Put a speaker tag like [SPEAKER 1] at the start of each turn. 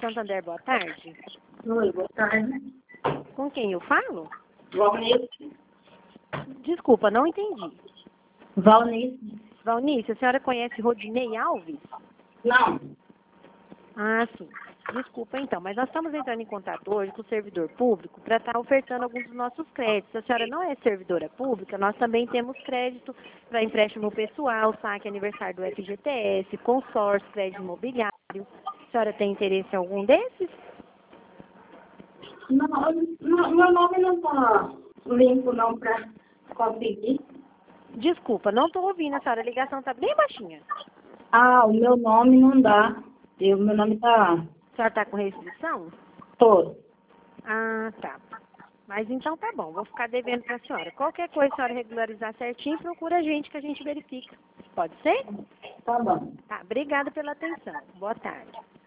[SPEAKER 1] Santander, boa tarde.
[SPEAKER 2] Oi, boa tarde.
[SPEAKER 1] Com quem eu falo?
[SPEAKER 2] Valnice.
[SPEAKER 1] Desculpa, não entendi.
[SPEAKER 2] Valnice.
[SPEAKER 1] Valnice, a senhora conhece Rodinei Alves?
[SPEAKER 2] Não.
[SPEAKER 1] Ah, sim. Desculpa então, mas nós estamos entrando em contato hoje com o servidor público para estar ofertando alguns dos nossos créditos. Se a senhora não é servidora pública, nós também temos crédito para empréstimo pessoal, saque aniversário do FGTS, consórcio, crédito imobiliário. A senhora tem interesse em algum desses?
[SPEAKER 2] Não, meu nome não está limpo não para conseguir.
[SPEAKER 1] Desculpa, não estou ouvindo a senhora, a ligação está bem baixinha.
[SPEAKER 2] Ah, o meu nome não dá. Meu nome está
[SPEAKER 1] A senhora está com restrição?
[SPEAKER 2] todo.
[SPEAKER 1] Ah, tá. Mas então tá bom, vou ficar devendo para a senhora. Qualquer coisa a senhora regularizar certinho, procura a gente que a gente verifica. Pode ser?
[SPEAKER 2] Tá bom.
[SPEAKER 1] Tá, obrigada pela atenção. Boa tarde.